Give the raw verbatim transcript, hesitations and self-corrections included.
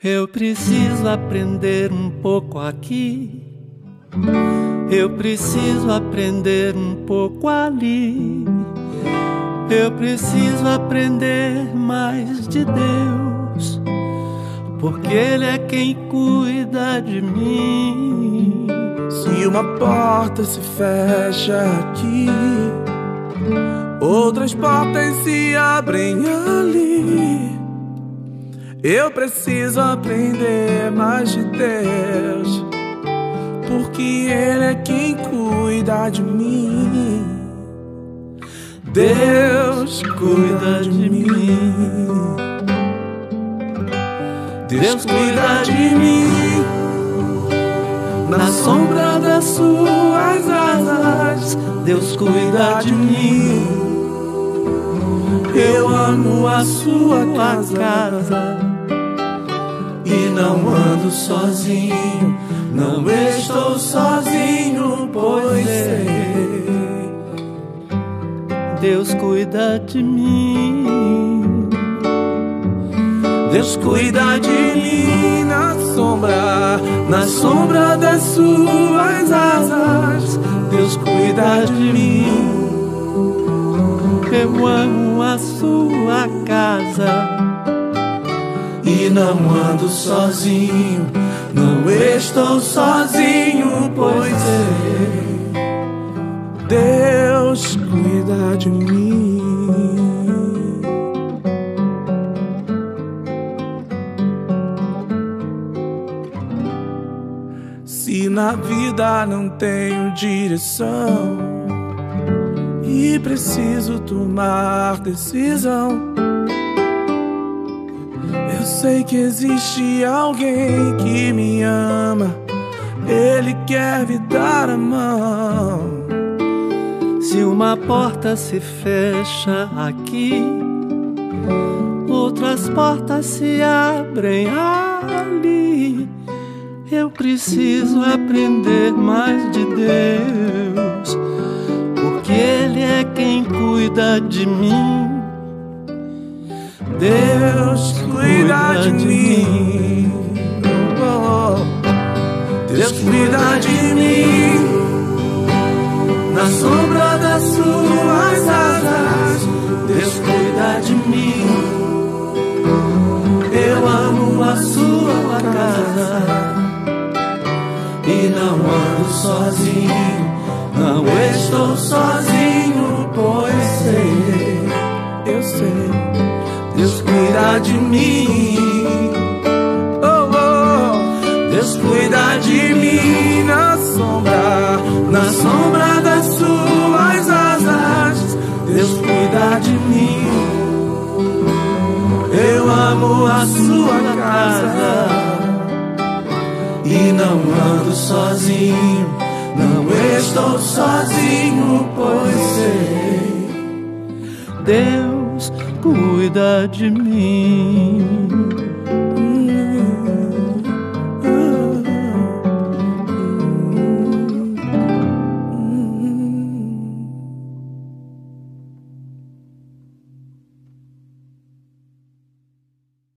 Eu preciso aprender um pouco aqui, eu preciso aprender um pouco ali, eu preciso aprender mais de Deus, porque Ele é quem cuida de mim. Se uma porta se fecha aqui, outras portas se abrem ali. Eu preciso aprender mais de Deus, porque Ele é quem cuida de mim. Deus cuida de mim. Deus cuida de mim. Na sombra das suas asas, Deus cuida de mim. Eu amo a sua casa e não ando sozinho, não estou sozinho, pois sei. Deus cuida de mim. Deus cuida de mim na sombra, na sombra das suas asas. Deus cuida de mim. Eu amo a sua casa e não ando sozinho, não estou sozinho, pois sei. Deus cuida de mim. Se na vida não tenho direção e preciso tomar decisão, eu sei que existe alguém que me ama, Ele quer me dar a mão. Se uma porta se fecha aqui, outras portas se abrem ali. Eu preciso aprender mais de Deus, porque Ele é quem cuida de mim. Deus cuida de mim. Oh, oh. Deus cuida de mim. Na sombra das suas asas, Deus cuida de mim. Eu amo a sua casa e não ando sozinho, não estou sozinho, pois sei, eu sei, Deus cuida de mim. Oh, oh. Deus cuida de mim na sombra, na sombra das suas asas. Deus cuida de mim. Eu amo a sua casa e não ando sozinho, não estou sozinho, pois sei. Deus cuida de mim.